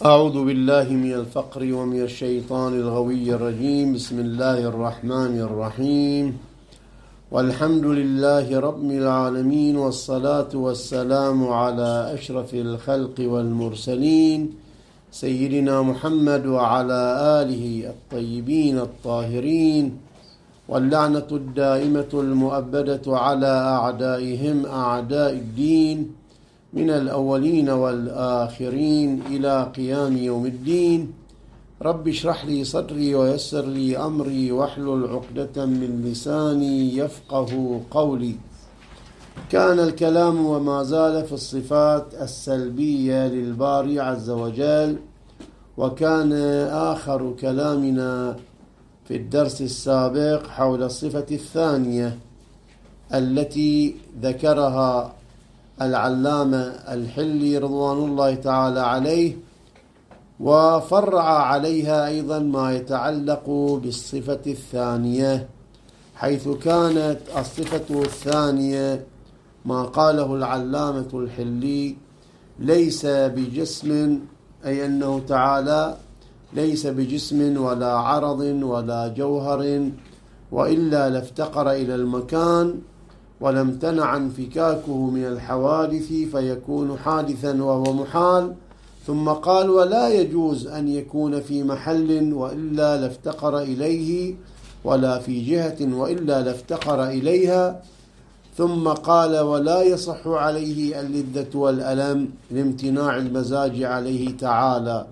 أعوذ بالله من الفقر ومن الشيطان الغوي الرجيم. بسم الله الرحمن الرحيم، والحمد لله رب العالمين، والصلاة والسلام على أشرف الخلق والمرسلين سيدنا محمد وعلى آله الطيبين الطاهرين، واللعنة الدائمة المؤبدة على أعدائهم أعداء الدين من الأولين والآخرين إلى قيام يوم الدين. رب اشرح لي صدري ويسر لي أمري واحلل عقدة من لساني يفقه قولي. كان الكلام وما زال في الصفات السلبية للباري عز وجل، وكان آخر كلامنا في الدرس السابق حول الصفة الثانية التي ذكرها العلامة الحلي رضوان الله تعالى عليه، وفرع عليها أيضا ما يتعلق بالصفة الثانية، حيث كانت الصفة الثانية ما قاله العلامة الحلي ليس بجسم، أي أنه تعالى ليس بجسم ولا عرض ولا جوهر، وإلا لافتقر إلى المكان ولم تنع انفكاكه من الحوادث فيكون حادثا وهو محال. ثم قال: ولا يجوز أن يكون في محل وإلا لافتقر إليه، ولا في جهة وإلا لافتقر إليها. ثم قال: ولا يصح عليه اللذة والألم لامتناع المزاج عليه تعالى.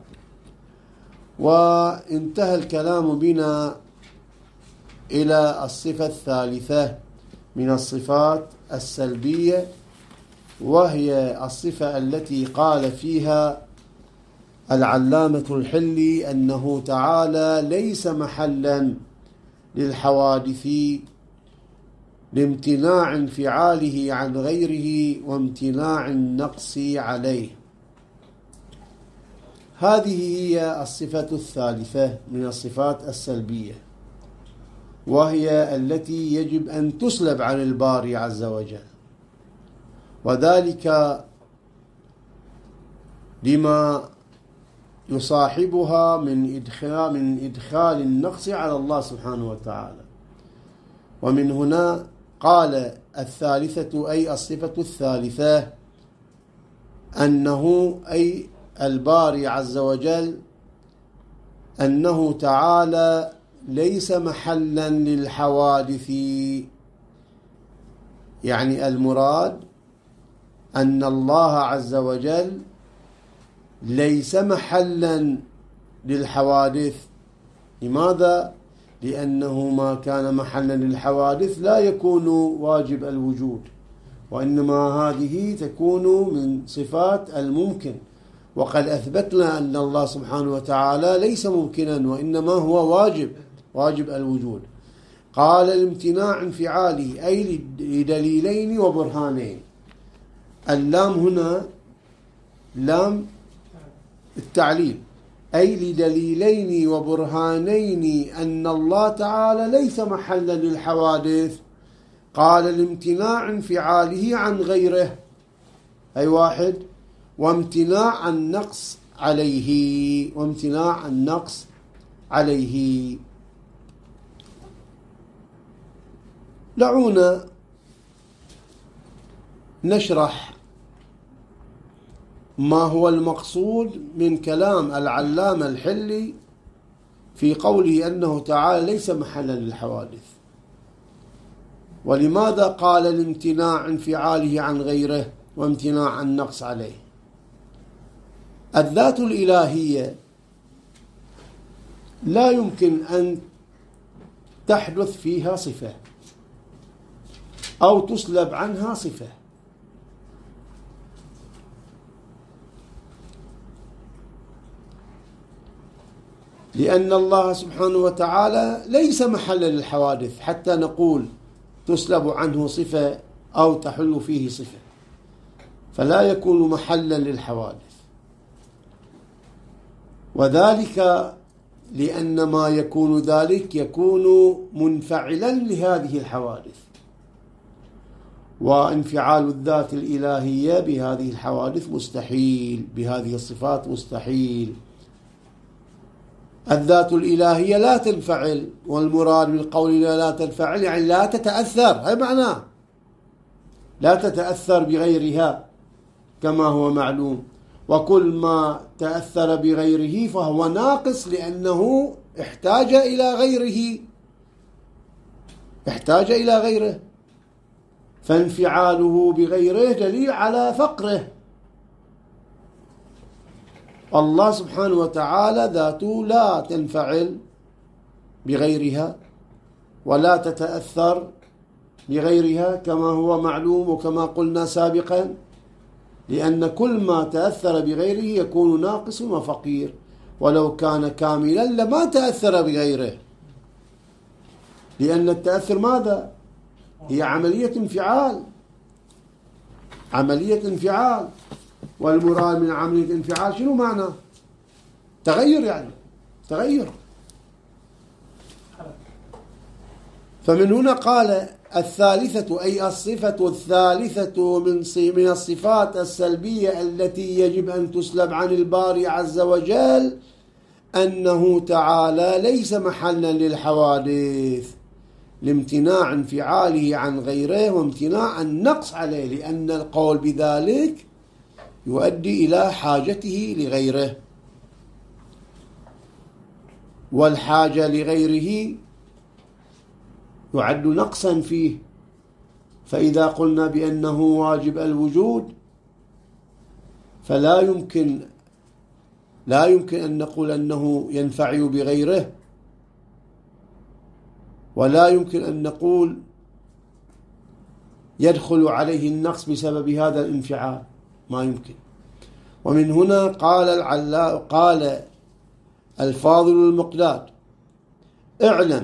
وانتهى الكلام بنا إلى الصفة الثالثة من الصفات السلبية، وهي الصفة التي قال فيها العلامة الحلي أنه تعالى ليس محلا للحوادث لامتناع انفعاله عن غيره وامتناع النقص عليه. هذه هي الصفة الثالثة من الصفات السلبية، وهي التي يجب أن تسلب عن الباري عز وجل، وذلك لما يصاحبها من إدخال النقص على الله سبحانه وتعالى. ومن هنا قال الثالثة أي الصفة الثالثة أنه أي الباري عز وجل أنه تعالى ليس محلا للحوادث، يعني المراد أن الله عز وجل ليس محلا للحوادث. لماذا؟ لأنه ما كان محلا للحوادث لا يكون واجب الوجود، وإنما هذه تكون من صفات الممكن، وقد أثبتنا أن الله سبحانه وتعالى ليس ممكنا وإنما هو واجب الوجود. قال: الامتناع انفعاله أي لدليلين وبرهانين. اللام هنا لام التعليل، أي لدليلين وبرهانين أن الله تعالى ليس محلا للحوادث. قال: الامتناع انفعاله عن غيره أي واحد، وامتناع النقص عليه. دعونا نشرح ما هو المقصود من كلام العلامة الحلي في قوله أنه تعالى ليس محلا للحوادث، ولماذا قال الامتناع انفعاله عن غيره وامتناع النقص عليه. الذات الإلهية لا يمكن أن تحدث فيها صفة أو تسلب عنها صفة، لأن الله سبحانه وتعالى ليس محلا للحوادث حتى نقول تسلب عنه صفة أو تحل فيه صفة، فلا يكون محلا للحوادث. وذلك لأن ما يكون ذلك يكون منفعلا لهذه الحوادث، وانفعال الذات الإلهية بهذه الحوادث مستحيل، بهذه الصفات مستحيل. الذات الإلهية لا تنفعل، والمراد بالقول لا تنفعل يعني لا تتأثر، هذا معناه لا تتأثر بغيرها كما هو معلوم. وكل ما تأثر بغيره فهو ناقص، لأنه احتاج إلى غيره، احتاج إلى غيره، فانفعاله بغيره دليل على فقره. الله سبحانه وتعالى ذاته لا تنفعل بغيرها ولا تتأثر بغيرها كما هو معلوم وكما قلنا سابقا، لأن كل ما تأثر بغيره يكون ناقص وفقير، ولو كان كاملا لما تأثر بغيره، لأن التأثر ماذا؟ هي عملية انفعال، عملية انفعال. والمراد من عملية الانفعال شنو معنى؟ تغير، يعني تغير. فمن هنا قال الثالثة، أي الصفة الثالثة من الصفات السلبية التي يجب أن تسلب عن الباري عز وجل، أنه تعالى ليس محلا للحوادث، لامتناع انفعاله عن غيره وامتناع النقص عليه، لأن القول بذلك يؤدي إلى حاجته لغيره، والحاجة لغيره يعد نقصا فيه. فإذا قلنا بأنه واجب الوجود فلا يمكن أن نقول أنه ينفع بغيره، ولا يمكن أن نقول يدخل عليه النقص بسبب هذا الانفعال، ما يمكن. ومن هنا قال الفاضل المقداد: اعلم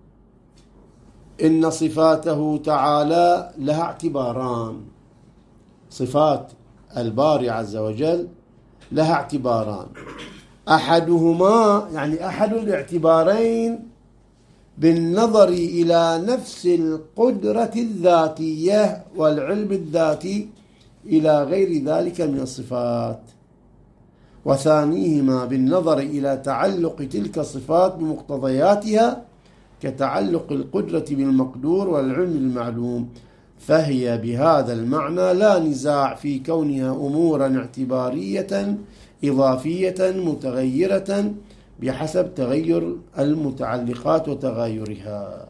إن صفاته تعالى لها اعتباران. صفات الباري عز وجل لها اعتباران، أحدهما يعني أحد الاعتبارين بالنظر إلى نفس القدرة الذاتية والعلم الذاتي إلى غير ذلك من الصفات، وثانيهما بالنظر إلى تعلق تلك الصفات بمقتضياتها كتعلق القدرة بالمقدور والعلم المعلوم، فهي بهذا المعنى لا نزاع في كونها أمورا اعتبارية إضافية متغيرة بحسب تغير المتعلقات وتغايرها.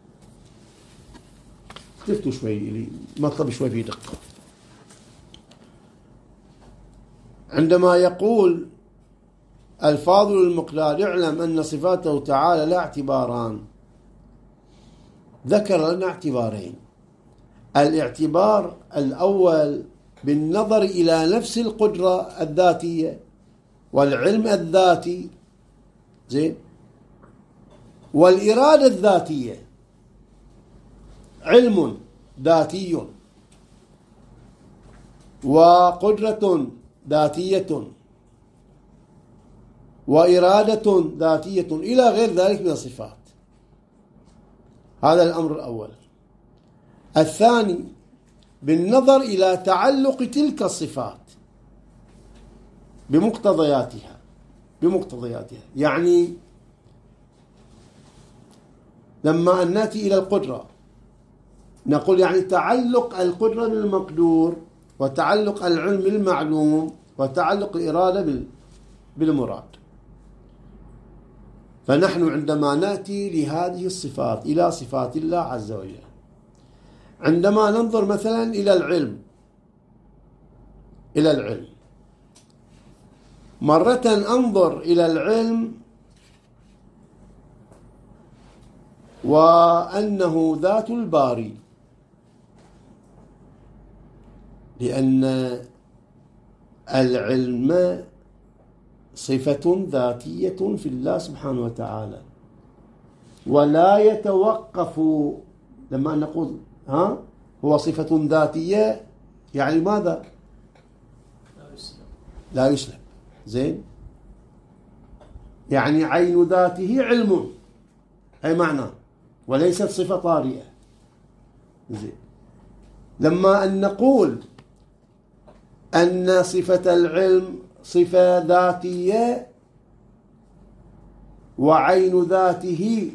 اختفتوا شوي، مطلب شوي في دقة. عندما يقول الفاضل المقدار اعلم أن صفاته تعالى لا اعتباران، ذكر لنا اعتبارين. الاعتبار الأول بالنظر إلى نفس القدرة الذاتية والعلم الذاتي، زين، والإرادة الذاتية، علم ذاتي وقدرة ذاتية وإرادة ذاتية إلى غير ذلك من الصفات. هذا الأمر الأول. الثاني بالنظر إلى تعلق تلك الصفات بمقتضياتها، يعني لما أن نأتي إلى القدرة نقول يعني تعلق القدرة بالمقدور، وتعلق العلم بالمعلوم، وتعلق الإرادة بالمراد. فنحن عندما نأتي لهذه الصفات إلى صفات الله عز وجل، عندما ننظر مثلا إلى العلم، مرة أنظر إلى العلم وأنه ذات الباري، لأن العلم صفة ذاتية في الله سبحانه وتعالى، ولا يتوقف. لما نقول هو صفة ذاتية يعني ماذا؟ لا يسلب. زين، يعني عين ذاته علم، أي معنى، وليست صفة طارئة. زين، لما أن نقول أن صفة العلم صفة ذاتية وعين ذاته،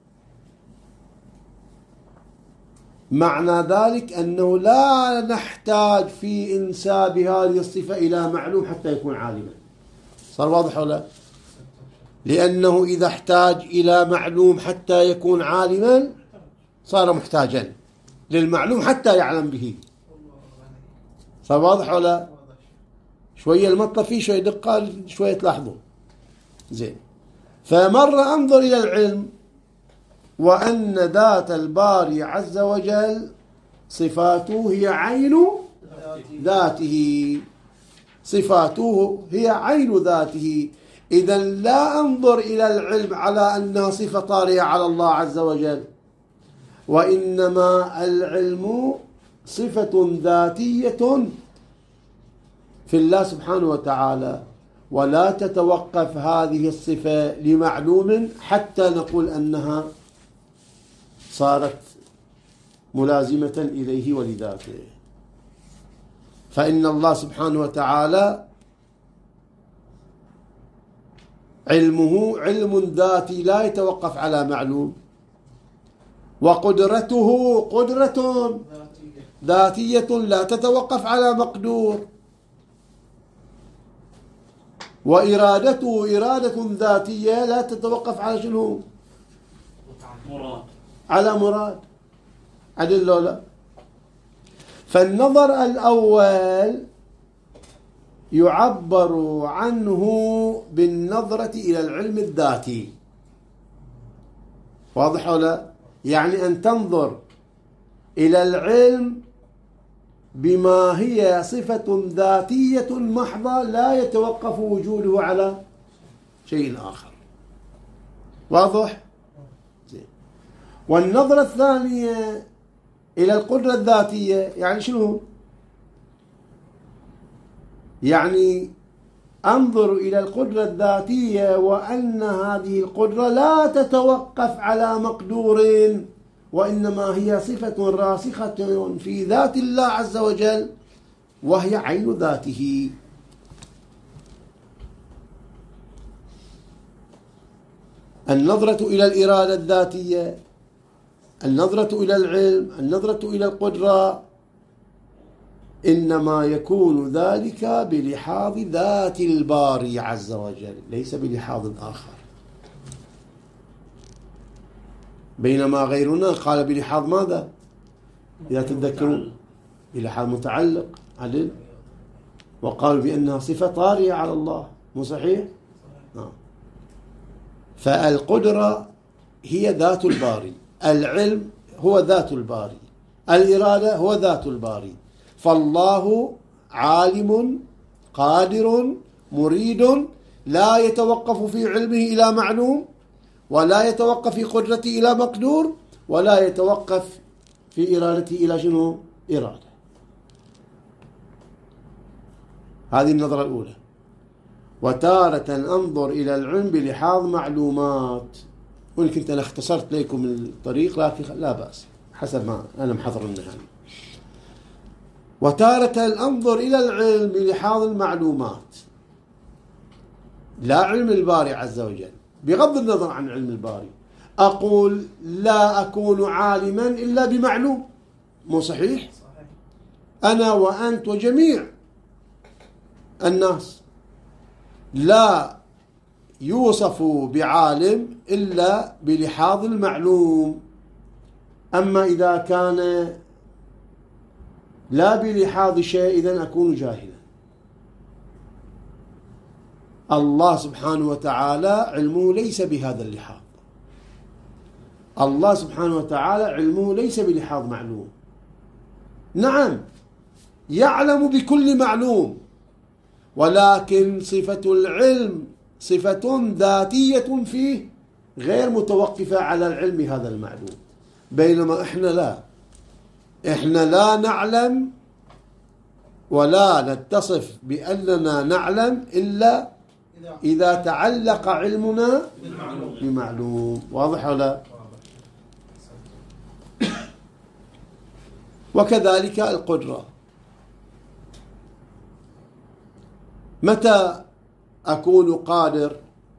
معنى ذلك أنه لا نحتاج في إنساب هذه الصفة إلى معلوم حتى يكون عالما. صار واضح ولا؟ لأنه إذا احتاج إلى معلوم حتى يكون عالما صار محتاجا للمعلوم حتى يعلم به. صار واضح ولا؟ شوية المطلب فيه شوية دقة، شوية تلاحظوا زين. فمرة أنظر إلى العلم وأن ذات الباري عز وجل صفاته هي عين ذاته، صفاته هي عين ذاته. إذن لا أنظر إلى العلم على أنها صفة طارئة على الله عز وجل، وإنما العلم صفة ذاتية في الله سبحانه وتعالى، ولا تتوقف هذه الصفة لمعلوم حتى نقول أنها صارت ملازمة إليه ولذاته. فإن الله سبحانه وتعالى علمه علم ذاتي لا يتوقف على معلوم، وقدرته قدرة ذاتية لا تتوقف على مقدور، وإرادته إرادة ذاتية لا تتوقف على شنو؟ على مراد. عدل لا؟ فالنظر الأول يعبر عنه بالنظرة إلى العلم الذاتي. واضح ولا؟ يعني أن تنظر إلى العلم بما هي صفة ذاتية محضة لا يتوقف وجوده على شيء آخر. واضح؟ زين. والنظرة الثانية إلى القدرة الذاتية يعني شنو؟ يعني أنظر إلى القدرة الذاتية وأن هذه القدرة لا تتوقف على مقدور، وإنما هي صفة راسخة في ذات الله عز وجل وهي عين ذاته. النظرة إلى الإرادة الذاتية، النظرة إلى العلم، النظرة إلى القدرة، إنما يكون ذلك بلحاظ ذات الباري عز وجل ليس بلحاظ آخر. بينما غيرنا قال بلحاظ ماذا؟ إذا تتذكرون بلحاظ متعلق عدل، وقالوا بأنها صفة طارئة على الله. مو صحيح؟ فالقدرة هي ذات الباري، العلم هو ذات الباري، الإرادة هو ذات الباري. فالله عالم قادر مريد لا يتوقف في علمه إلى معلوم، ولا يتوقف في قدرته إلى مقدور، ولا يتوقف في إرادته إلى شنو؟ إرادة. هذه النظرة الأولى. وتارة أنظر إلى العلم بلحاظ معلومات، وإن كنت أنا اختصرت لكم الطريق لكن لا بأس حسب ما أنا محضر النهاية. وتارة أنظر إلى العلم بلحاظ المعلومات، لا علم الباري عز وجل، بغض النظر عن علم الباري. أقول لا أكون عالما إلا بمعلوم. مو صحيح؟ أنا وأنت وجميع الناس لا يوصف بعالم إلا بلحاظ المعلوم. أما إذا كان لا بلحاظ شيء إذن أكون جاهلا. الله سبحانه وتعالى علمه ليس بهذا اللحاظ. الله سبحانه وتعالى علمه ليس بلحاظ معلوم. نعم يعلم بكل معلوم، ولكن صفة العلم صفة ذاتية فيه غير متوقفة على العلم هذا المعلوم. بينما إحنا لا نعلم ولا نتصف بأننا نعلم إلا إذا تعلق علمنا بمعلوم. واضح ولا؟ وكذلك القدرة. متى أكون قادر؟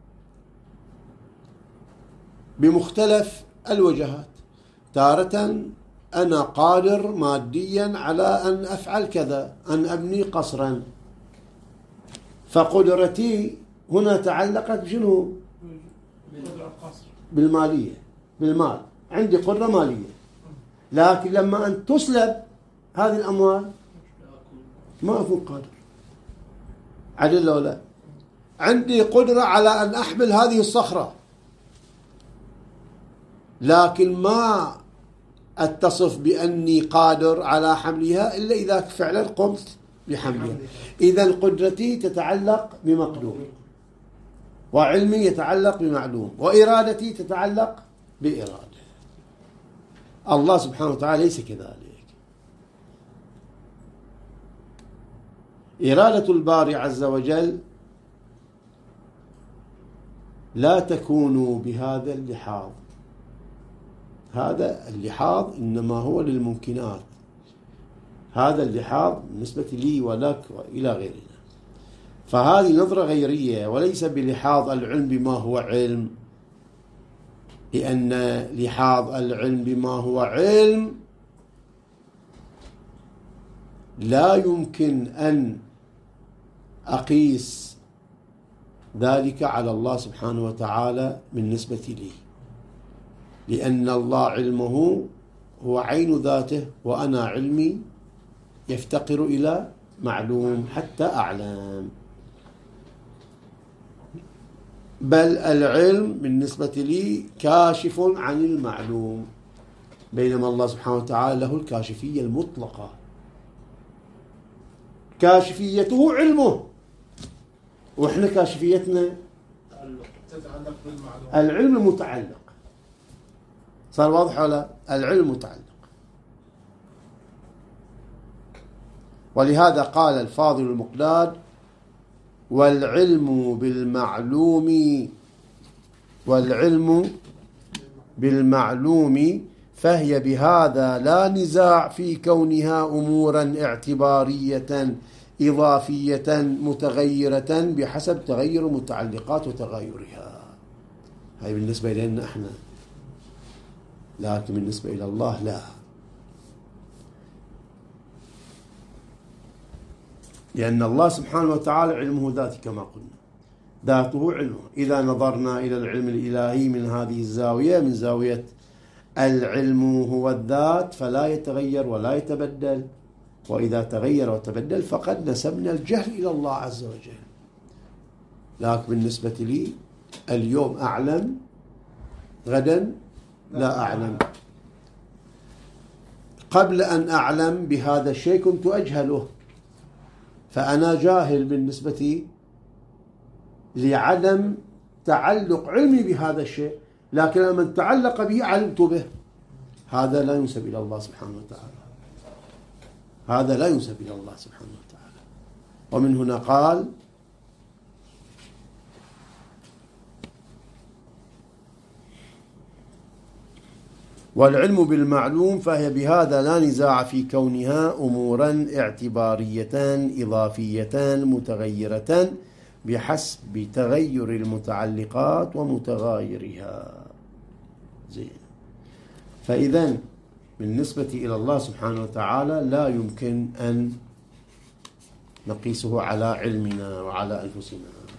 بمختلف الوجهات. تارة أنا قادر ماديا على أن أفعل كذا، أن أبني قصرا، فقدرتي هنا تعلقت بشنو؟ بالمالية، بالمال، عندي قدرة مالية. لكن لما أن تسلب هذه الأموال ما أكون قادر. عدل لو لا؟ عندي قدرة على أن أحمل هذه الصخرة، لكن ما أتصف بأني قادر على حملها إلا إذا فعلا قمت بحملها. إذا قدرتي تتعلق بمقدور، وعلمي يتعلق بمعلوم، وإرادتي تتعلق بإرادة. الله سبحانه وتعالى ليس كذلك. إرادة الباري عز وجل لا تكون بهذا اللحاظ. هذا اللحاظ إنما هو للممكنات، هذا اللحاظ بالنسبة لي ولك وإلى غيرنا. فهذه نظرة غيرية وليس بلحاظ العلم بما هو علم، لأن لحاظ العلم بما هو علم لا يمكن أن أقيس ذلك على الله سبحانه وتعالى بالنسبة لي، لأن الله علمه هو عين ذاته، وأنا علمي يفتقر إلى معلوم حتى أعلم. بل العلم بالنسبة لي كاشف عن المعلوم، بينما الله سبحانه وتعالى له الكاشفية المطلقة. كاشفيته علمه، وإحنا كاشفيتنا تتعلق بالمعلوم. العلم المتعلق. صار واضح ولا؟ العلم متعلق. ولهذا قال الفاضل المقداد: والعلم بالمعلوم فهي بهذا لا نزاع في كونها أمورا اعتبارية إضافية متغيرة بحسب تغير المتعلقات وتغيرها. هاي بالنسبة لنا احنا، لكن بالنسبة إلى الله لا، لأن الله سبحانه وتعالى علمه ذاتي كما قلنا، ذاته علمه. إذا نظرنا إلى العلم الإلهي من هذه الزاوية، من زاوية العلم هو الذات، فلا يتغير ولا يتبدل، وإذا تغير وتبدل فقد نسبنا الجهل إلى الله عز وجل. لكن بالنسبة لي اليوم أعلم، غدا لا أعلم. قبل أن أعلم بهذا الشيء كنت أجهله، فأنا جاهل بالنسبة لعدم تعلق علمي بهذا الشيء، لكن لما تعلق به علمت به. هذا لا ينسب إلى الله سبحانه وتعالى، هذا لا ينسب إلى الله سبحانه وتعالى. ومن هنا قال: والعلم بالمعلوم فهي بهذا لا نزاع في كونها أمورا اعتبارية إضافية متغيرة بحسب تغير المتعلقات ومتغايرها. زين. فإذا بالنسبة إلى الله سبحانه وتعالى لا يمكن أن نقيسه على علمنا وعلى أنفسنا.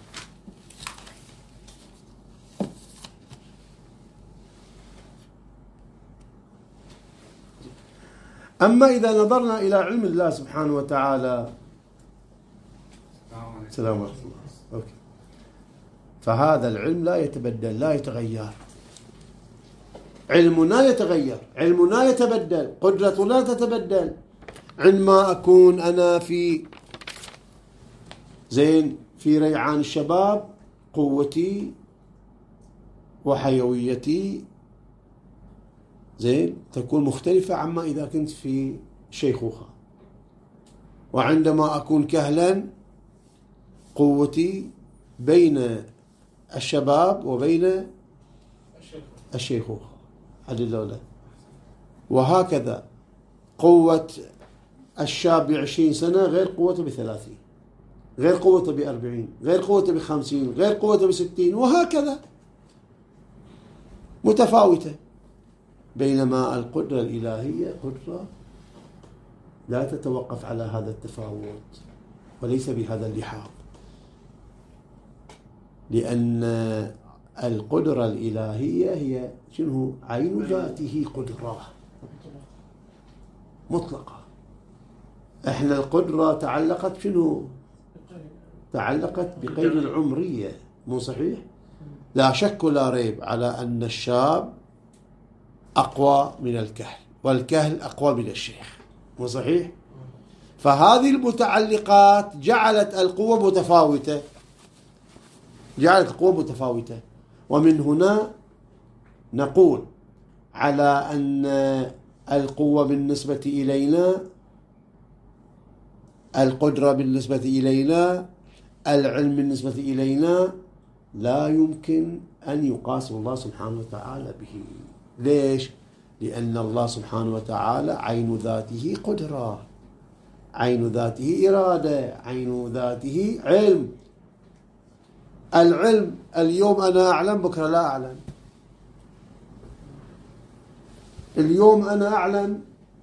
أما إذا نظرنا إلى علم الله سبحانه وتعالى، السلام عليكم، أوكي، فهذا العلم لا يتبدل لا يتغير. علمنا يتغير، علمنا يتبدل، قدرتنا تتبدل. عندما أكون أنا في ريعان الشباب، قوتي وحيويتي تكون مختلفة عما إذا كنت في شيخوخة. وعندما أكون كهلا، قوتي بين الشباب وبين الشيخوخة. عدل ولا؟ وهكذا قوة الشاب ب20 سنة غير قوته ب30، غير قوته ب40، غير قوته ب50، غير قوته ب60، وهكذا متفاوتة. بينما القدرة الإلهية قدرة لا تتوقف على هذا التفاوت وليس بهذا اللحاظ، لأن القدرة الإلهية هي شنو؟ عين ذاته قدرة مطلقة. احنا القدرة تعلقت شنو؟ تعلقت بقيد العمرية، مو صحيح؟ لا شك ولا ريب على أن الشاب أقوى من الكهل، والكهل أقوى من الشيخ، مو صحيح؟ فهذه المتعلقات جعلت القوة متفاوتة، جعلت القوة متفاوتة. ومن هنا نقول على أن القوة بالنسبة إلينا، القدرة بالنسبة إلينا، العلم بالنسبة إلينا لا يمكن أن يقاس الله سبحانه وتعالى به. ليش؟ لأن الله سبحانه وتعالى عين ذاته قدرة، عين ذاته إرادة، عين ذاته علم. العلم اليوم أنا أعلم بكرة لا أعلم، اليوم أنا أعلم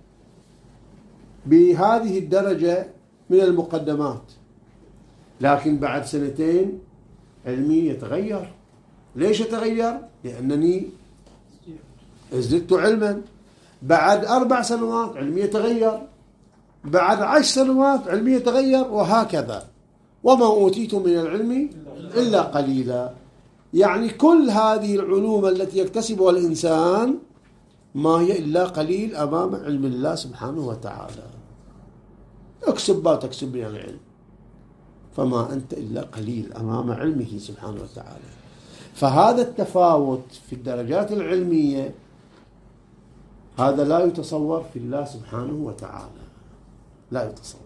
بهذه الدرجة من المقدمات، لكن بعد سنتين علمي يتغير. ليش يتغير؟ لأنني ازددت علما. بعد 4 سنوات علمي يتغير، بعد 10 سنوات علمي يتغير، وهكذا. وما أوتيتم من العلم إلا قليلا. يعني كل هذه العلوم التي يكتسبها الإنسان ما هي إلا قليل أمام علم الله سبحانه وتعالى. اكسب ما تكسب من العلم، فما أنت إلا قليل أمام علمه سبحانه وتعالى. فهذا التفاوت في الدرجات العلمية هذا لا يتصور في الله سبحانه وتعالى، لا يتصور.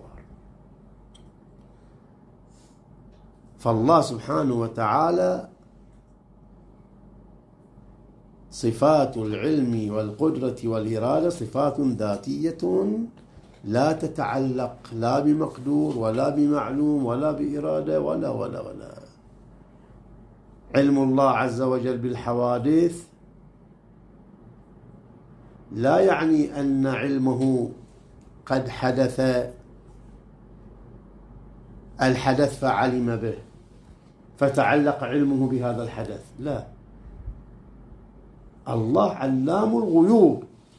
فالله سبحانه وتعالى صفات العلم والقدرة والإرادة صفات ذاتية لا تتعلق لا بمقدور ولا بمعلوم ولا بإرادة ولا ولا ولا. علم الله عز وجل بالحوادث لا يعني أن علمه قد حدث الحدث فعلم به فتعلق علمه بهذا الحدث، لا. الله علام الغيوب،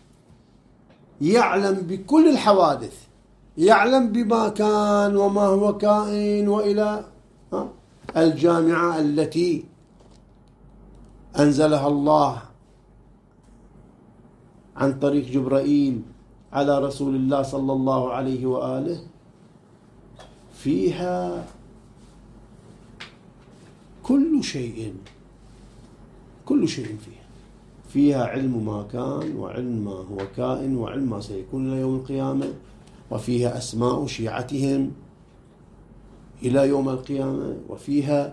يعلم بكل الحوادث، يعلم بما كان وما هو كائن، وإلى الجامعة التي أنزلها الله عن طريق جبرائيل على رسول الله صلى الله عليه وآله، فيها كل شيء، كل شيء فيها علم ما كان وعلم ما هو كائن وعلم ما سيكون إلى يوم القيامة، وفيها أسماء شيعتهم إلى يوم القيامة، وفيها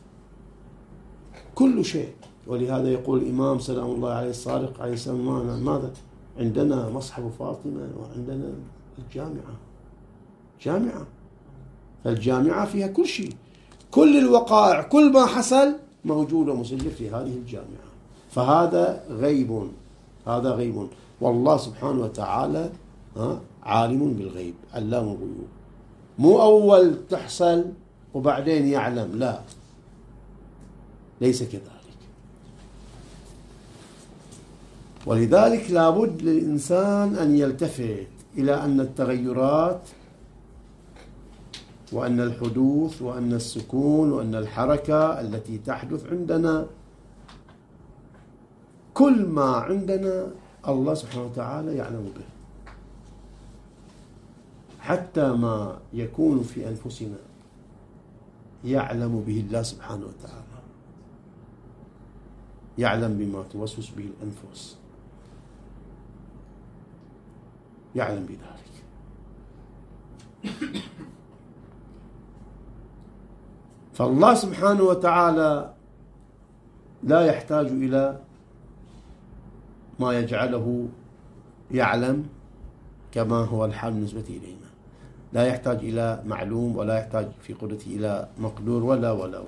كل شيء. ولهذا يقول الإمام سلام الله عليه الصادق عليه السلام: ماذا عندنا؟ مصحف فاطمة، وعندنا الجامعة، جامعة. فالجامعة فيها كل شيء، كل الوقائع، كل ما حصل موجود ومسجل في هذه الجامعة. فهذا غيب، هذا غيب. والله سبحانه وتعالى عالم بالغيب، علام الغيوب. مو أول تحصل وبعدين يعلم، لا، ليس كذلك. ولذلك لابد للإنسان أن يلتفت إلى أن التغيرات وأن الحدوث وأن السكون وأن الحركة التي تحدث عندنا، كل ما عندنا الله سبحانه وتعالى يعلم به، حتى ما يكون في أنفسنا يعلم به الله سبحانه وتعالى، يعلم بما توسوس به الأنفس، يعلم بذلك. فالله سبحانه وتعالى لا يحتاج إلى ما يجعله يعلم كما هو الحال بالنسبة إلينا، لا يحتاج إلى معلوم ولا يحتاج في قدرته إلى مقدور ولا.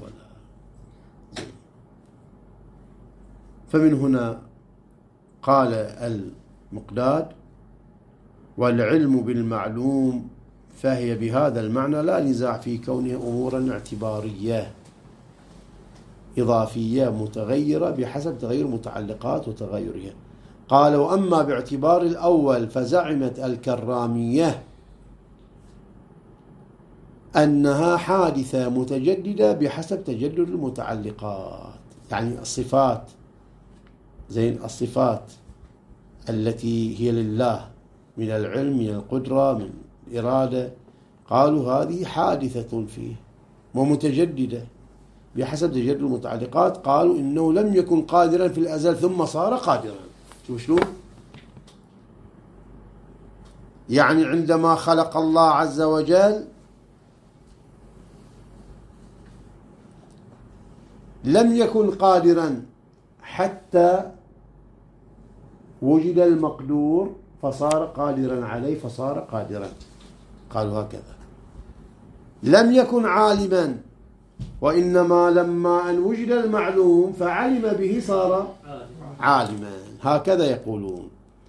فمن هنا قال المقداد: والعلم بالمعلوم، فهي بهذا المعنى لا نزاع في كونها أمورا اعتبارية إضافية متغيرة بحسب تغير متعلقات وتغيرها. قال: وأما باعتبار الأول فزعمت الكرامية أنها حادثة متجددة بحسب تجدد المتعلقات، يعني الصفات، الصفات التي هي لله من العلم، من القدرة، من الإرادة، قالوا هذه حادثة فيه ومتجددة بحسب تجدد المتعلقات. قالوا إنه لم يكن قادرا في الأزل ثم صار قادرا. شوف شلون؟ يعني عندما خلق الله عز وجل لم يكن قادرا حتى وجد المقدور فصار قادرا عليه فصار قادرا. قالوا هكذا. لم يكن عالما، وإنما لما أن وجد المعلوم فعلم به صار عالما. هكذا يقولون.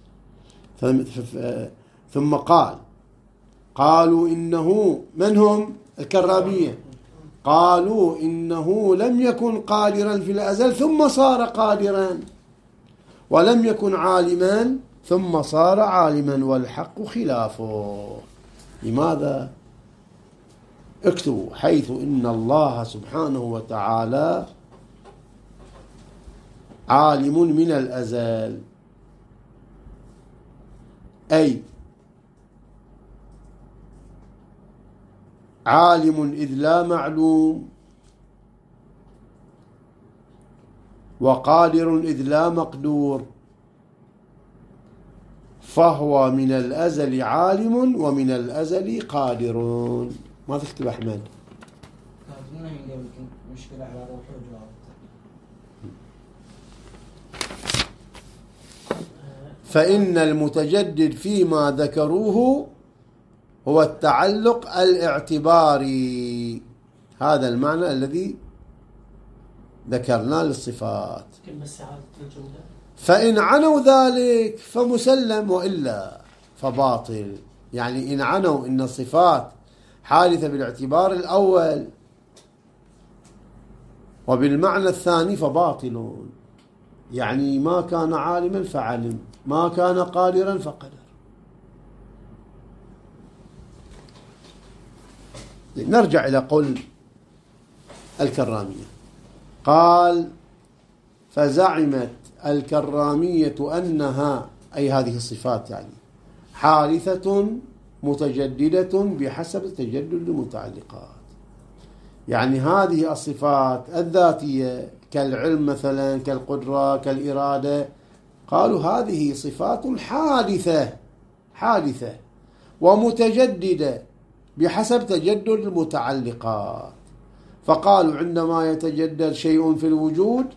ثم قالوا إنه، من هم؟ الكرامية. قالوا إنه لم يكن قادرا في الأزل ثم صار قادرا، ولم يكن عالما ثم صار عالما، والحق خلافه. لماذا؟ اكتبوا: حيث إن الله سبحانه وتعالى عالم من الأزل، أي عالم إذ لا معلوم، وقادر إذ لا مقدور، فهو من الأزل عالم ومن الأزل قادر. ما تكتب أحمد؟ مشكلة على روح الجواب. فإن المتجدد فيما ذكروه هو التعلق الاعتباري، هذا المعنى الذي ذكرناه للصفات. فإن عنوا ذلك فمسلم، وإلا فباطل. يعني إن عنوا إن الصفات حادثة بالاعتبار الأول وبالمعنى الثاني فباطل. يعني ما كان عالما فعلم، ما كان قادرا فقدر. نرجع إلى قول الكرامية. قال: فزعمت الكرامية أنها، أي هذه الصفات، يعني حادثة متجددة بحسب تجدد المتعلقات. يعني هذه الصفات الذاتية كالعلم مثلا، كالقدرة، كالإرادة، قالوا هذه صفات حادثة ومتجددة بحسب تجدد المتعلقات. فقالوا عندما يتجدد شيء في الوجود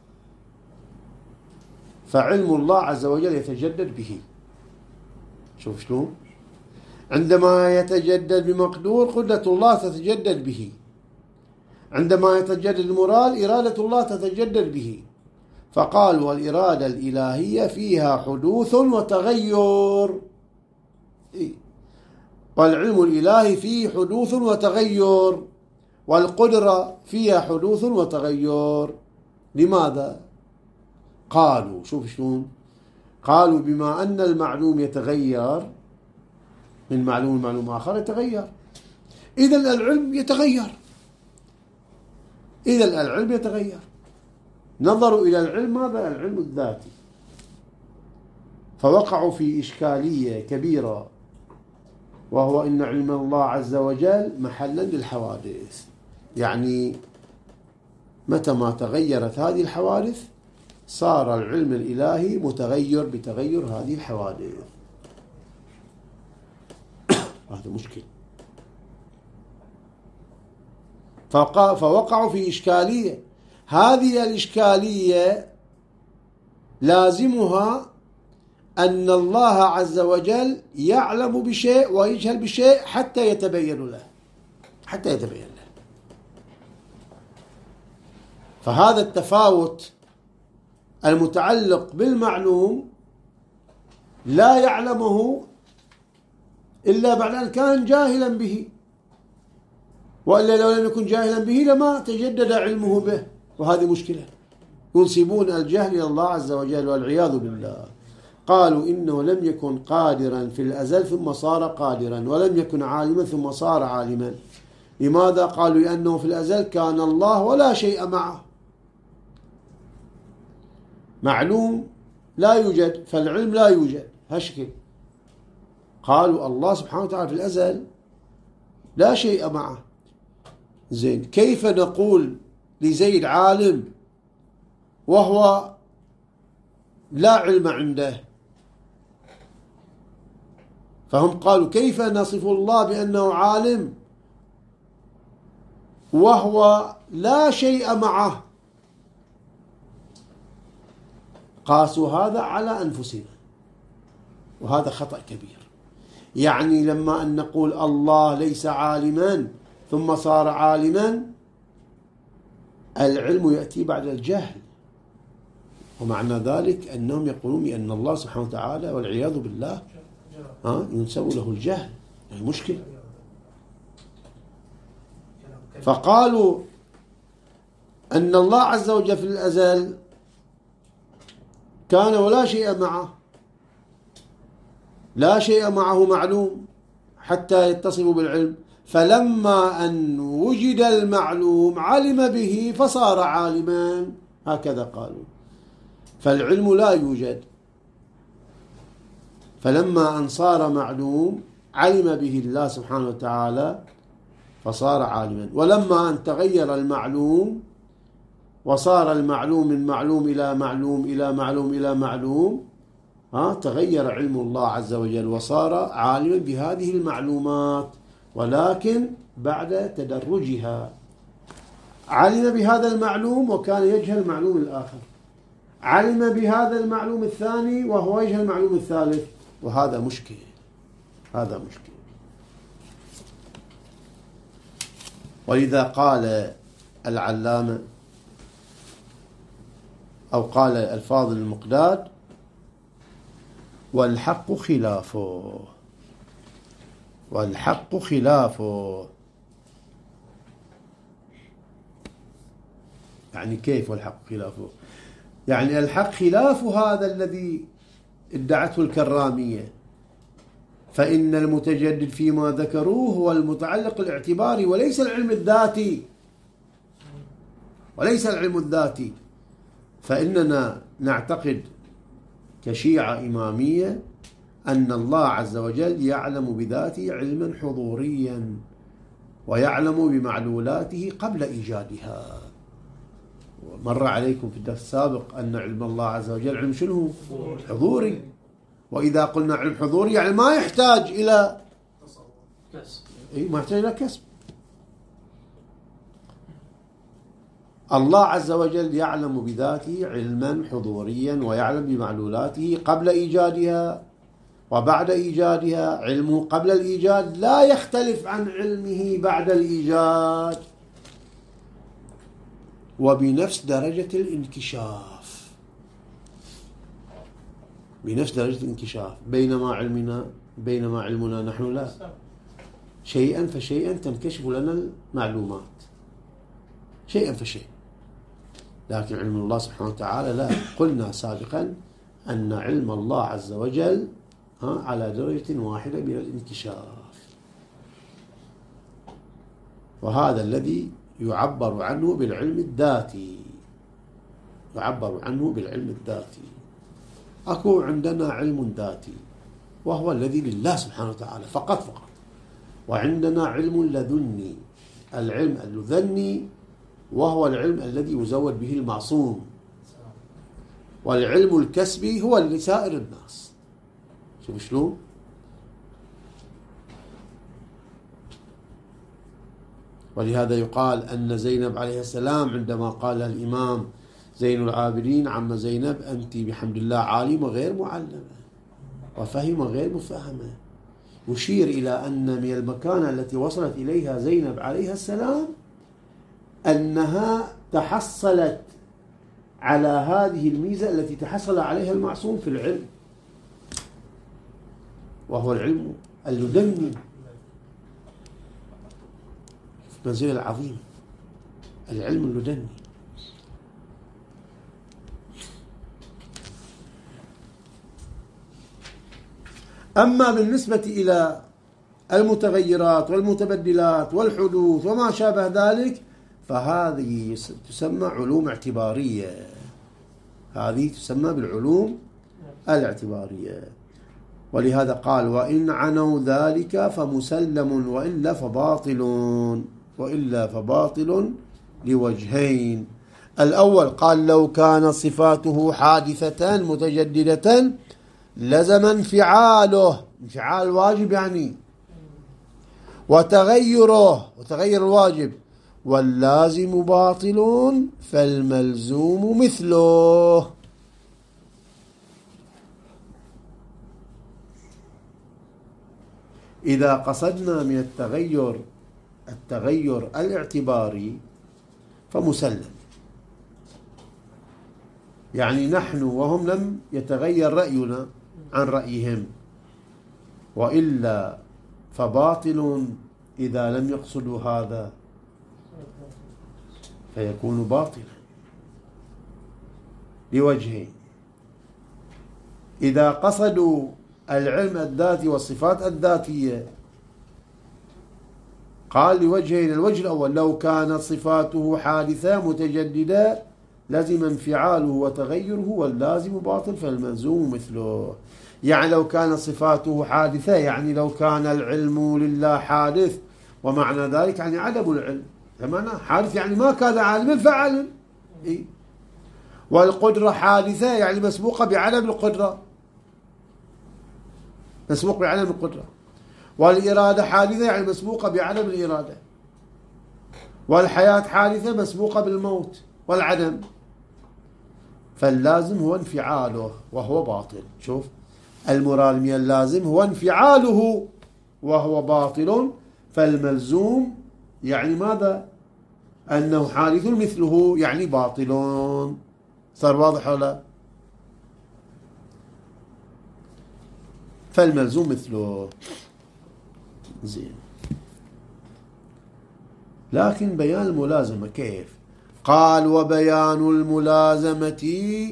فعلم الله عز وجل يتجدد به. شوف شلون؟ عندما يتجدد بمقدور قدرة الله تتجدد به. عندما يتجدد المراد إرادة الله تتجدد به. فقالوا الإرادة الإلهية فيها حدوث وتغير، والعلم الإلهي فيه حدوث وتغير، والقدرة فيها حدوث وتغير. لماذا؟ قالوا، شوف شلون، قالوا بما أن المعلوم يتغير من معلوم آخر يتغير، إذن العلم يتغير. نظروا إلى العلم، هذا العلم الذاتي، فوقعوا في إشكالية كبيرة، وهو إن علم الله عز وجل محلا للحوادث. يعني متى ما تغيرت هذه الحوادث صار العلم الإلهي متغير بتغير هذه الحوادث. هذا مشكل. فوقعوا في إشكالية. هذه الإشكالية لازمها أن الله عز وجل يعلم بشيء ويجهل بشيء حتى يتبين له، حتى يتبين له. فهذا التفاوت المتعلق بالمعلوم لا يعلمه إلا بعد أن كان جاهلا به، وإلا لو لم يكن جاهلا به لما تجدد علمه به. وهذه مشكلة، ينسبون الجهل إلى الله عز وجل والعياذ بالله. قالوا إنه لم يكن قادرا في الأزل ثم صار قادرا، ولم يكن عالما ثم صار عالما. لماذا؟ قالوا لأنه في الأزل كان الله ولا شيء معه، معلوم لا يوجد، فالعلم لا يوجد، هشكل. قالوا الله سبحانه وتعالى في الأزل لا شيء معه. زين، كيف نقول لزيد عالم وهو لا علم عنده؟ فهم قالوا كيف نصف الله بأنه عالم وهو لا شيء معه؟ قاسوا هذا على أنفسنا، وهذا خطأ كبير. يعني لما أن نقول الله ليس عالما ثم صار عالما، العلم يأتي بعد الجهل، ومعنى ذلك أنهم يقولون بأن الله سبحانه وتعالى والعياذ بالله ينسب له الجهل. يعني مشكلة. فقالوا أن الله عز وجل في الأزل كان ولا شيء معه، لا شيء معه معلوم حتى يتصف بالعلم، فلما أن وجد المعلوم علم به فصار عالما، هكذا قالوا. فالعلم لا يوجد، فلما أن صار معلوم علم به الله سبحانه وتعالى فصار عالما. ولما أن تغير المعلوم وصار المعلوم من معلوم إلى معلوم إلى معلوم إلى معلوم، تغير علم الله عز وجل وصار عالما بهذه المعلومات، ولكن بعد تدرجها. علم بهذا المعلوم وكان يجهل المعلوم الآخر، علم بهذا المعلوم الثاني وهو يجهل المعلوم الثالث، وهذا مشكل. هذا مشكل. ولذا قال العلامة أو قال الفاضل المقداد: والحق خلافه، والحق خلافه. يعني كيف والحق خلافه؟ يعني الحق خلاف هذا الذي ادعته الكرامية، فإن المتجدد فيما ذكروه هو المتعلق الاعتباري وليس العلم الذاتي، وليس العلم الذاتي. فإننا نعتقد كشيعة إمامية أن الله عز وجل يعلم بذاته علما حضوريا، ويعلم بمعلولاته قبل إيجادها. مر عليكم في الدرس السابق أن علم الله عز وجل علم شنو؟ حضوري. وإذا قلنا علم حضوري يعني ما يحتاج إلى كسب، ما يحتاج إلى كسب. الله عز وجل يعلم بذاته علما حضوريا، ويعلم بمعلولاته قبل إيجادها وبعد إيجادها. علمه قبل الإيجاد لا يختلف عن علمه بعد الإيجاد، وبنفس درجة الانكشاف، بنفس درجة الانكشاف. بينما علمنا نحن لا، شيئا فشيئا تنكشف لنا المعلومات، شيئا فشيئا. لكن علم الله سبحانه وتعالى لا. قلنا سابقا أن علم الله عز وجل على درجة واحدة من الانكشاف، وهذا الذي يعبر عنه بالعلم الذاتي، يعبر عنه بالعلم الذاتي. أكو عندنا علم ذاتي وهو الذي لله سبحانه وتعالى فقط، وعندنا علم لدني، العلم اللذني وهو العلم الذي يزود به المعصوم، والعلم الكسبي هو لسائر الناس. شوف شلون؟ ولهذا يقال أن زينب عليه السلام عندما قال الإمام زين العابدين: عم زينب أنت بحمد الله عالمة غير معلمة. وفهم غير مفهمة. يشير إلى أن من المكانة التي وصلت إليها زينب عليها السلام أنها تحصلت على هذه الميزة التي تحصل عليها المعصوم في العلم، وهو العلم اللدني، المنزلة العظيمة، العلم اللدني. أما بالنسبة إلى المتغيرات والمتبدلات والحدوث وما شابه ذلك فهذه تسمى علوم اعتبارية، هذه تسمى بالعلوم الاعتبارية. ولهذا قال وإن عنوا ذلك فمسلم وإلا فباطل لوجهين. الأول قال لو كانت صفاته حادثة متجددة لزم انفعاله، انفعال واجب يعني، وتغير الواجب، واللازم باطل فالملزوم مثله. إذا قصدنا من التغير الاعتباري فمسلم، يعني نحن وهم لم يتغير رأينا عن رأيهم، وإلا فباطل إذا لم يقصدوا هذا فيكون باطلا لوجهين. إذا قصدوا العلم الذاتي والصفات الذاتية قال لوجهين. الوجه الأول لو كانت صفاته حادثة متجددة لزم انفعاله وتغيره واللازم باطل فالملزوم مثله. يعني لو كانت صفاته حادثة يعني لو كان العلم لله حادث، ومعنى ذلك يعني عدم العلم، معنى حادث يعني ما كان عالما فعل. والقدرة حادثة يعني مسبوقة بعدم القدرة، مسبوق بعدم القدرة. والإرادة حادثة يعني مسبوقة بعدم الإرادة. والحياة حادثة مسبوقة بالموت والعدم. فاللازم هو انفعاله وهو باطل. شوف المراد من اللازم هو انفعاله وهو باطل، فالملزوم يعني ماذا؟ أنه حادث مثله يعني باطل. صار واضح ولا؟ فالملزوم مثله. زين. لكن بيان الملازمة كيف؟ قال وبيان الملازمة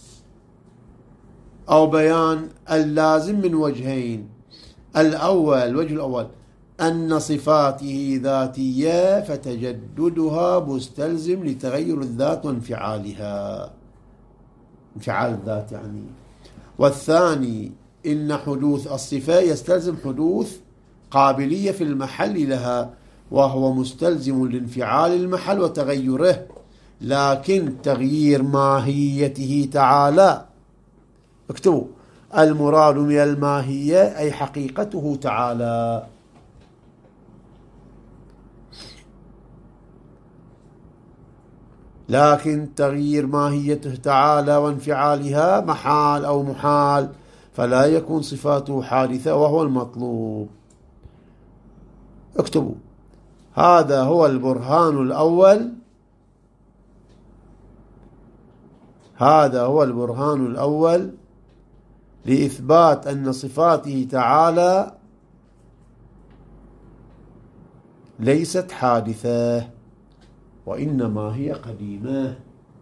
أو بيان اللازم من وجهين. الوجه الأول أن صفاته ذاتية فتجددها مستلزم لتغير الذات وانفعالها، انفعال الذات يعني. والثاني إن حدوث الصفة يستلزم حدوث قابلية في المحل لها، وهو مستلزم لانفعال المحل وتغيره، لكن تغيير ماهيته تعالى. اكتبوا المراد من الماهية أي حقيقته تعالى. لكن تغيير ماهيته تعالى وانفعالها محال أو محال، فلا يكون صفاته حادثة وهو المطلوب. اكتبوا هذا هو البرهان الأول، هذا هو البرهان الأول لإثبات أن صفاته تعالى ليست حادثة وإنما هي قديمة،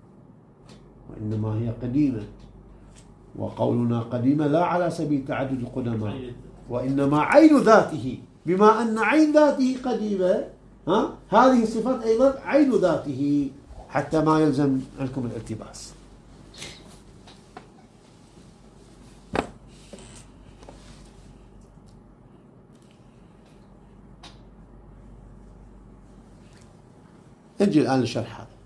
وقولنا قديمة لا على سبيل تعدد القدماء، وإنما عين ذاته، بما أن عين ذاته قديمة هذه الصفات أيضا عين ذاته، حتى ما يلزم عنكم الالتباس. نجي الآن لشرح هذا.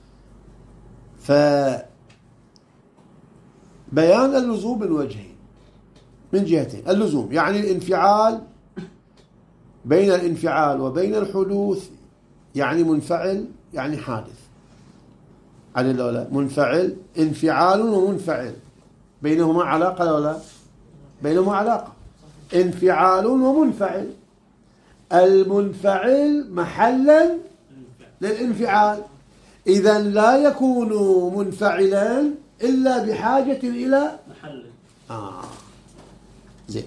فبيان اللزوم بالوجهين من جهتين. اللزوم يعني الانفعال، بين الانفعال وبين الحدوث يعني منفعل يعني حادث. على الأولى منفعل، انفعال ومنفعل بينهما علاقة ولا؟ بينهما علاقة، انفعال ومنفعل. المنفعل محلا للانفعال، إذا لا يكون منفعلا إلا بحاجة إلى محل. زين.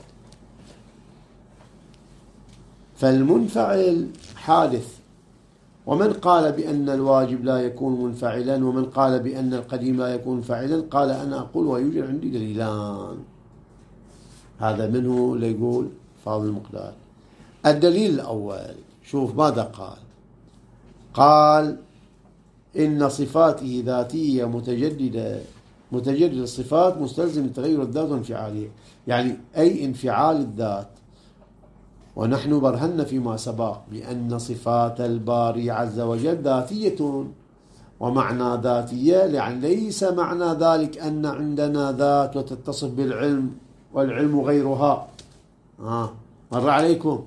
فالمنفعل حادث. ومن قال بأن الواجب لا يكون منفعلا ومن قال بأن القديم لا يكون فاعلا قال أنا أقول ويوجد عندي دليلان. هذا منه ليقول فاضل المقدار. الدليل الأول، شوف ماذا قال. قال إن صفاته ذاتية متجددة، متجدد الصفات مستلزم لتغير الذات وانفعالها، يعني أي انفعال الذات. ونحن برهنا فيما سبق بأن صفات الباري عز وجل ذاتية، ومعنى ذاتية يعني ليس معنى ذلك أن عندنا ذات وتتصف بالعلم والعلم غيرها. مر عليكم.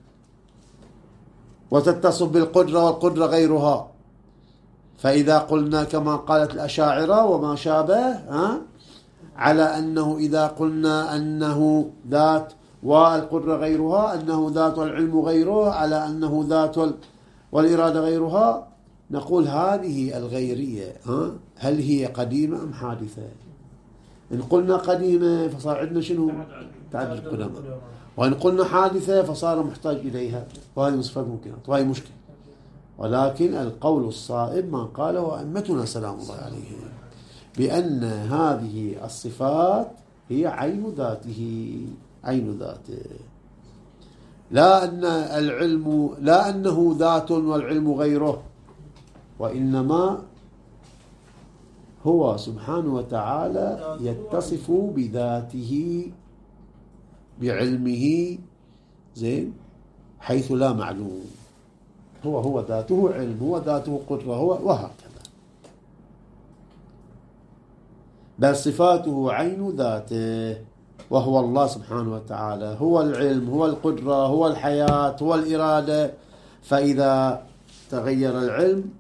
وتتصف بالقدرة والقدرة غيرها. فإذا قلنا كما قالت الأشاعرة وما شابه على أنه إذا قلنا أنه ذات والقدرة غيرها أنه ذات والعلم غيره، على أنه ذات والإرادة غيرها، نقول هذه الغيرية هل هي قديمة أم حادثة؟ إن قلنا قديمة فصار عندنا شنو؟ تعدد القدماء. وإن قلنا حادثة فصار محتاج إليها، وهذه صفات ممكنة وهي مشكلة. ولكن القول الصائب ما قاله أئمتنا سلام الله عليهم بأن هذه الصفات هي عين ذاته، عين ذاته، لا أن العلم لا أنه ذات والعلم غيره، وإنما هو سبحانه وتعالى يتصف بذاته بعلمه زين حيث لا معلوم. هو ذاته علم، هو ذاته قدرة، هو وهكذا. بل صفاته عين ذاته، وهو الله سبحانه وتعالى، هو العلم، هو القدرة، هو الحياة، هو الإرادة. فإذا تغير العلم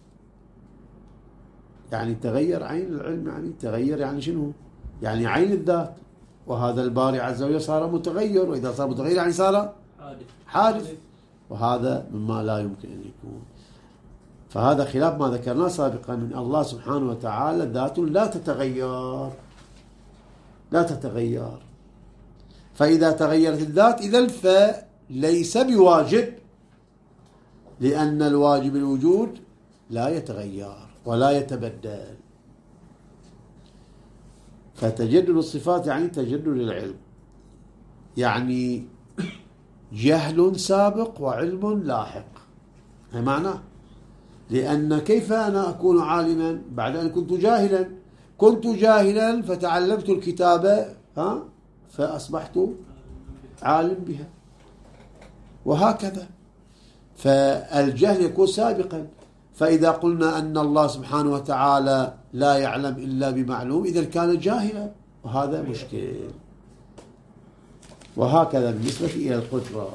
يعني تغير عين العلم، يعني تغير يعني شنو؟ يعني عين الذات. وهذا الباري عز وجل صار متغير، وإذا صار متغير يعني صار حادث، وهذا مما لا يمكن أن يكون. فهذا خلاف ما ذكرناه سابقا من الله سبحانه وتعالى ذات لا تتغير، لا تتغير. فإذا تغيرت الذات إذن فليس بواجب، لأن الواجب الوجود لا يتغير ولا يتبدل. فتجدد الصفات يعني تجدد العلم، يعني جهل سابق وعلم لاحق، هي معناه. لأن كيف أنا أكون عالما بعد أن كنت جاهلا؟ كنت جاهلا فتعلمت الكتابة فأصبحت عالم بها، وهكذا. فالجهل يكون سابقا. فإذا قلنا أن الله سبحانه وتعالى لا يعلم إلا بمعلوم إذا كان جاهلا، وهذا مشكل. وهكذا بالنسبة إلى القدرة.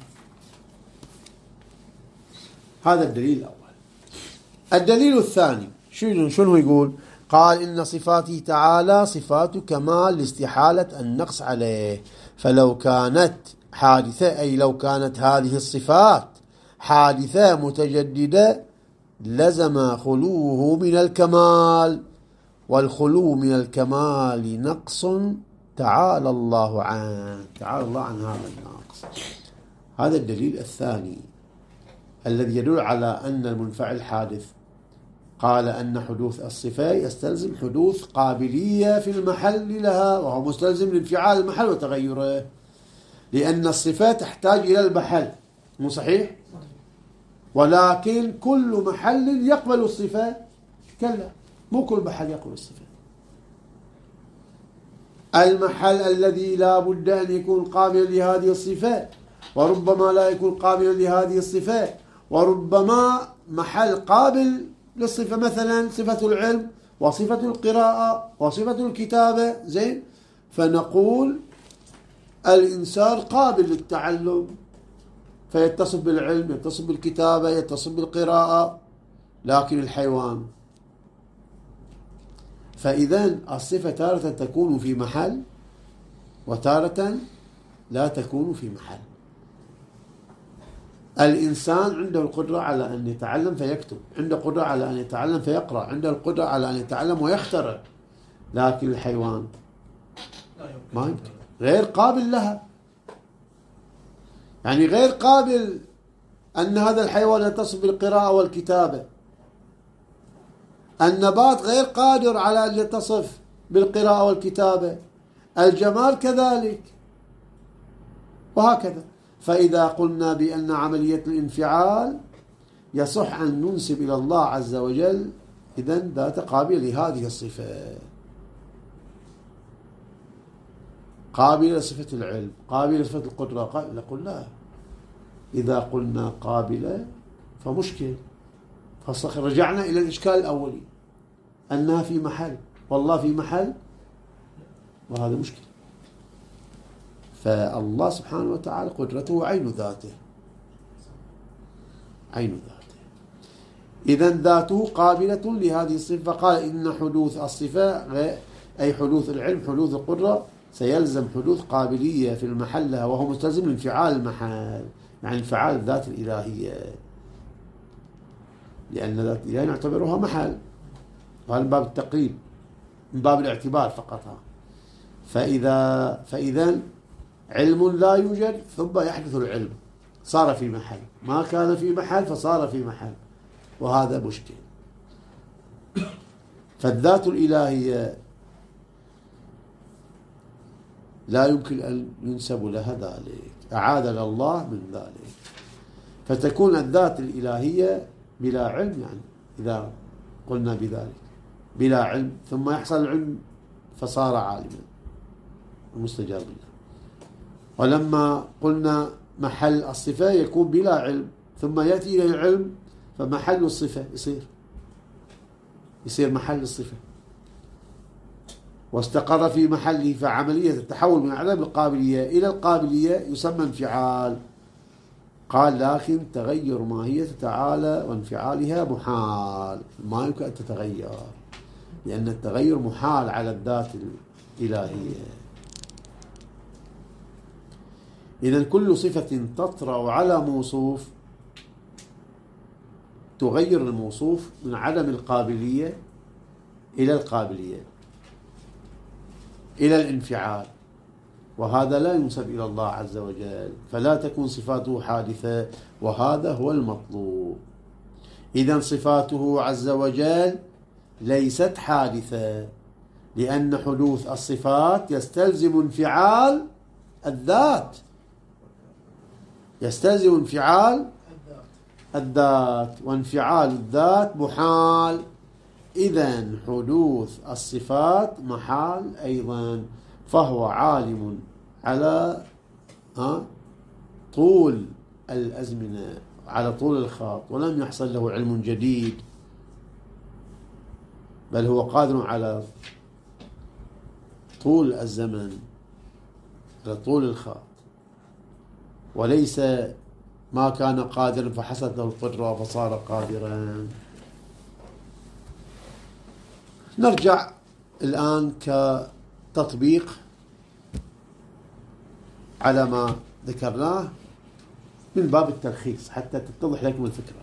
هذا الدليل الأول. الدليل الثاني شنو يقول؟ قال إن صفاته تعالى صفات كمال لاستحالة النقص عليه، فلو كانت حادثة، أي لو كانت هذه الصفات حادثة متجددة لزم خلوه من الكمال، والخلو من الكمال نقص تعالى الله عنه، تعالى الله عن هذا النقص. هذا الدليل الثاني الذي يدل على أن المنفعل حادث. قال أن حدوث الصفة يستلزم حدوث قابلية في المحل لها، وهو مستلزم لانفعال المحل وتغيره، لأن الصفة تحتاج إلى المحل، مو صحيح؟ ولكن كل محل يقبل الصفة؟ كلا، مو كل محل يقبل الصفة. المحل الذي لا بد أن يكون قابلا لهذه الصفة وربما لا يكون قابلا لهذه الصفة، وربما محل قابل للصفة، مثلا صفة العلم وصفة القراءة وصفة الكتابة، زين. فنقول الإنسان قابل للتعلم فيتصف بالعلم، يتصف بالكتابة، يتصف بالقراءة، لكن الحيوان. فإذن الصفة تارة تكون في محل وتارة لا تكون في محل. الإنسان عنده القدرة على أن يتعلم فيكتب، عنده القدرة على أن يتعلم فيقرأ، عنده القدرة على أن يتعلم ويخترع، لكن الحيوان ما يمكن، غير قابل لها. يعني غير قابل أن هذا الحيوان يتصف بالقراءة والكتابة. النبات غير قادر على أن يتصف بالقراءة والكتابة. الجمال كذلك، وهكذا. فإذا قلنا بأن عملية الانفعال يصح أن ننسب إلى الله عز وجل إذن ذات قابلة لهذه الصفة، قابلة لصفة العلم، قابلة لصفة القدرة. نقول لا، إذا قلنا قابلة فمشكل، فرجعنا إلى الإشكال الأولي أنها في محل والله في محل، وهذا مشكل. فالله سبحانه وتعالى قدرته عين ذاته، عين ذاته، إذن ذاته قابلة لهذه الصفة. قال إن حدوث الصفة أي حدوث العلم، حدوث القدرة، سيلزم حدوث قابلية في المحل، وهو مستلزم انفعال المحل، يعني انفعال الذات الإلهية، لأن ذات الإلهية نعتبرها محل، وهذا من باب التقريب، من باب الاعتبار فقط. فإذا علم لا يوجد ثم يحدث العلم، صار في محل، ما كان في محل فصار في محل، وهذا مشكل. فالذات الإلهية لا يمكن أن ينسب لها ذلك، أعاذنا الله من ذلك. فتكون الذات الإلهية بلا علم، يعني إذا قلنا بذلك بلا علم، ثم يحصل العلم فصار عالما مستجاب له. ولما قلنا محل الصفة يكون بلا علم ثم يأتي إلى العلم، فمحل الصفة يصير محل الصفة واستقر في محله. فعملية التحول من عدم القابلية إلى القابلية يسمى انفعال. قال لكن تغير ماهية تعالى وانفعالها محال، ما يمكن أن تتغير، لأن التغير محال على الذات الإلهية. إذن كل صفة تطرأ على موصوف تغير الموصوف من عدم القابلية إلى القابلية، إلى الانفعال، وهذا لا ينسب إلى الله عز وجل، فلا تكون صفاته حادثة، وهذا هو المطلوب. إذن صفاته عز وجل ليست حادثة، لأن حدوث الصفات يستلزم انفعال الذات، يستلزم انفعال الذات، وانفعال الذات محال. إذن حدوث الصفات محال أيضا، فهو عالم على طول الأزمنة، على طول الخط، ولم يحصل له علم جديد، بل هو قادر على طول الزمن، على طول الخط، وليس ما كان قادرا فحصلت له القدرة فصار قادرا. نرجع الآن كتطبيق على ما ذكرناه من باب التلخيص حتى تتضح لكم الفكرة.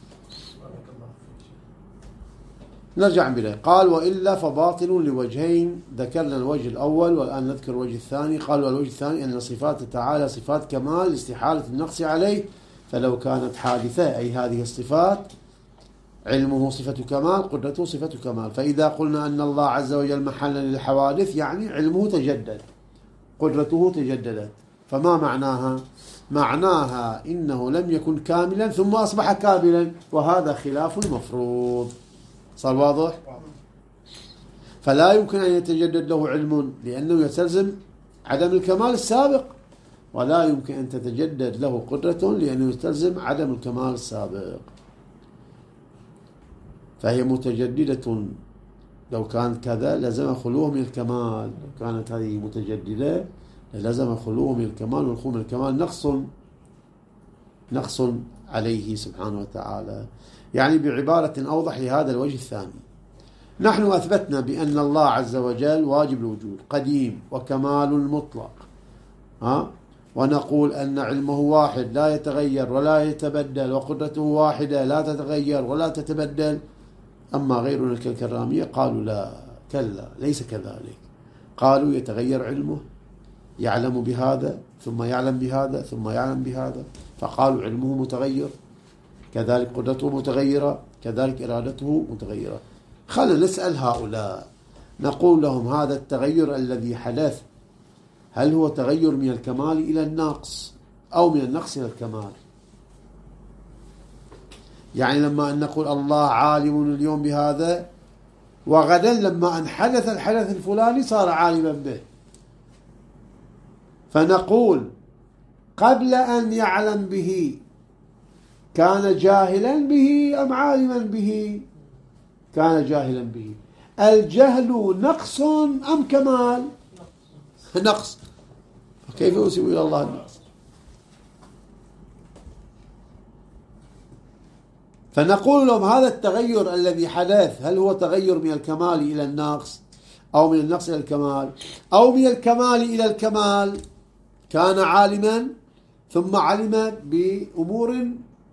نرجع بله. قال وإلا فباطل لوجهين، ذكرنا الوجه الأول والآن نذكر الوجه الثاني. قال والوجه الثاني أن صفات تعالى صفات كمال لاستحالة النقص عليه، فلو كانت حادثة أي هذه الصفات علمه صفة كمال، قدرته صفة كمال. فإذا قلنا أن الله عز وجل محلا للحوادث يعني علمه تجدد، قدرته تجددت. فما معناها؟ معناها إنه لم يكن كاملا ثم أصبح كاملا، وهذا خلاف المفروض. صار واضح؟ فلا يمكن أن يتجدد له علم لأنه يستلزم عدم الكمال السابق، ولا يمكن أن تتجدد له قدرة لأنه يستلزم عدم الكمال السابق، فهي متجددة. لو كانت كذا لزم خلوه من الكمال، لو كانت هذه متجددة لزم خلوه من الكمال، والخلو من الكمال نقص عليه سبحانه وتعالى. يعني بعبارة أوضح لهذا الوجه الثاني، نحن أثبتنا بأن الله عز وجل واجب الوجود قديم وكمال مطلق، ونقول أن علمه واحد لا يتغير ولا يتبدل، وقدرته واحدة لا تتغير ولا تتبدل. أما غيرنا كالكرامية قالوا لا، كلا، ليس كذلك. قالوا يتغير علمه، يعلم بهذا ثم يعلم بهذا ثم يعلم بهذا، فقالوا علمه متغير، كذلك قدرته متغيرة، كذلك إرادته متغيرة. خلينا نسأل هؤلاء، نقول لهم هذا التغير الذي حدث هل هو تغير من الكمال إلى النقص أو من النقص إلى الكمال؟ يعني لما أن نقول الله عالم اليوم بهذا، وغدا لما أن حدث الحدث الفلاني صار عالما به، فنقول قبل أن يعلم به كان جاهلا به أم عالما به؟ كان جاهلا به. الجهل نقص أم كمال؟ نقص. كيف ينسب إلى الله النقص؟ فنقول لهم هذا التغير الذي حدث هل هو تغير من الكمال إلى النقص أو من النقص إلى الكمال أو من الكمال إلى الكمال؟ كان عالما ثم علم بأمور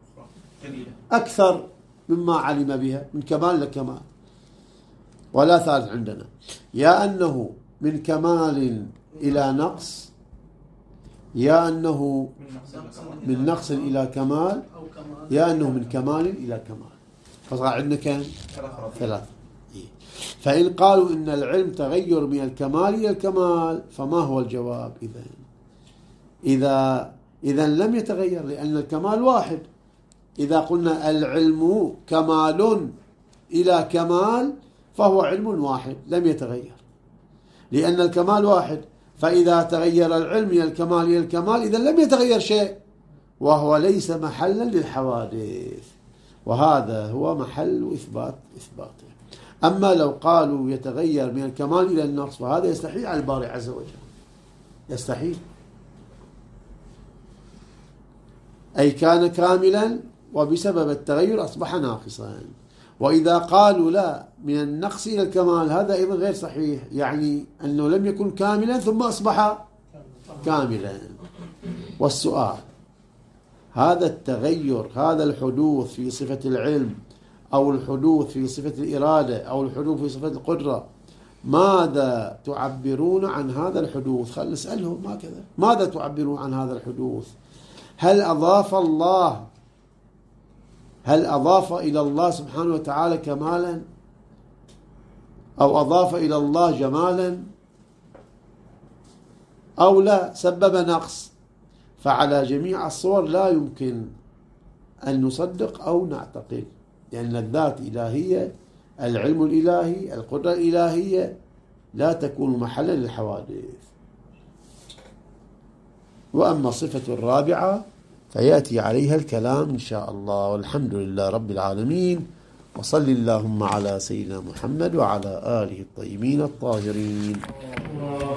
أكثر مما علم بها، من كمال لكمال. ولا ثالث عندنا، يا أنه من كمال إلى نقص، يا أنه من نقص إلى كمال، يا أنه من كمال إلى كمال. فصار عندنا كم؟ ثلاثة. فإن قالوا إن العلم تغير من الكمال إلى الكمال، فما هو الجواب إذا لم يتغير، لأن الكمال واحد. إذا قلنا العلم كمال إلى كمال فهو علم واحد لم يتغير، لأن الكمال واحد. فإذا تغير العلم من الكمال إلى الكمال إذا لم يتغير شيء، وهو ليس محلا للحوادث، وهذا هو محل إثباته. أما لو قالوا يتغير من الكمال إلى النقص فهذا يستحيل على الباري عز وجل، يستحيل. أي كان كاملا وبسبب التغير أصبح ناقصا. وإذا قالوا لا من النقص إلى الكمال هذا أيضا غير صحيح، يعني أنه لم يكن كاملا ثم أصبح كاملا. والسؤال، هذا التغير، هذا الحدوث في صفة العلم أو الحدوث في صفة الإرادة أو الحدوث في صفة القدرة، ماذا تعبرون عن هذا الحدوث؟ خلينا نسألهم هكذا، ماذا تعبرون عن هذا الحدوث؟ هل أضاف إلى الله سبحانه وتعالى كمالا أو أضاف إلى الله جمالا أو لا سبب نقص؟ فعلى جميع الصور لا يمكن أن نصدق أو نعتقد، لأن الذات الإلهية، العلم الإلهي، القدرة الإلهية لا تكون محلا للحوادث. وأما الصفة الرابعة فيأتي عليها الكلام إن شاء الله. والحمد لله رب العالمين، وصل اللهم على سيدنا محمد وعلى آله الطيبين الطاهرين.